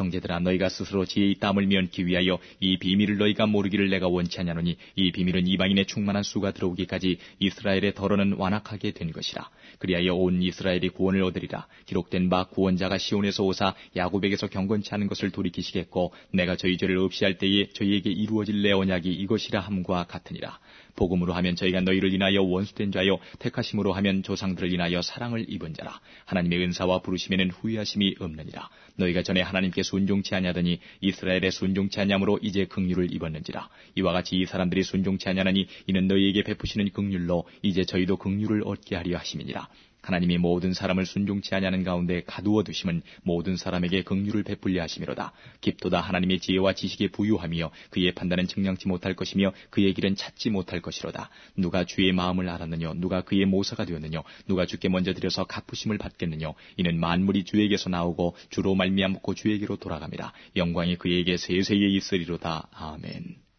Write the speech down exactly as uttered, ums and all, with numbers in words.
형제들아, 너희가 스스로 지혜의 땀을 면기 위하여 이 비밀을 너희가 모르기를 내가 원치 아니하노니, 이 비밀은 이방인의 충만한 수가 들어오기까지 이스라엘의 덜어는 완악하게 된 것이라. 그리하여 온 이스라엘이 구원을 얻으리라. 기록된 바 구원자가 시온에서 오사 야곱에게서 경건치 않은 것을 돌이키시겠고, 내가 저희 죄를 없이 할 때에 저희에게 이루어질 내 언약이 이것이라 함과 같으니라. 복음으로 하면 저희가 너희를 인하여 원수된 자요, 택하심으로 하면 조상들을 인하여 사랑을 입은 자라. 하나님의 은사와 부르심에는 후회하심이 없느니라. 너희가 전에 하나님께 순종치 아니하더니 이스라엘에 순종치 아니함으로 이제 긍휼을 입었는지라. 이와 같이 이 사람들이 순종치 아니하나니 이는 너희에게 베푸시는 긍휼로 이제 저희도 긍휼을 얻게 하려 하심이니라. 하나님이 모든 사람을 순종치 아니하는 가운데 가두어 두심은 모든 사람에게 긍휼을 베풀려 하심이로다. 깊도다 하나님의 지혜와 지식에 부유하며 그의 판단은 측량치 못할 것이며 그의 길은 찾지 못할 것이로다. 누가 주의 마음을 알았느냐? 누가 그의 모사가 되었느냐? 누가 주께 먼저 드려서 갚으심을 받겠느냐? 이는 만물이 주에게서 나오고 주로 말미암고 주에게로 돌아갑니다. 영광이 그에게 세세에 있으리로다. 아멘.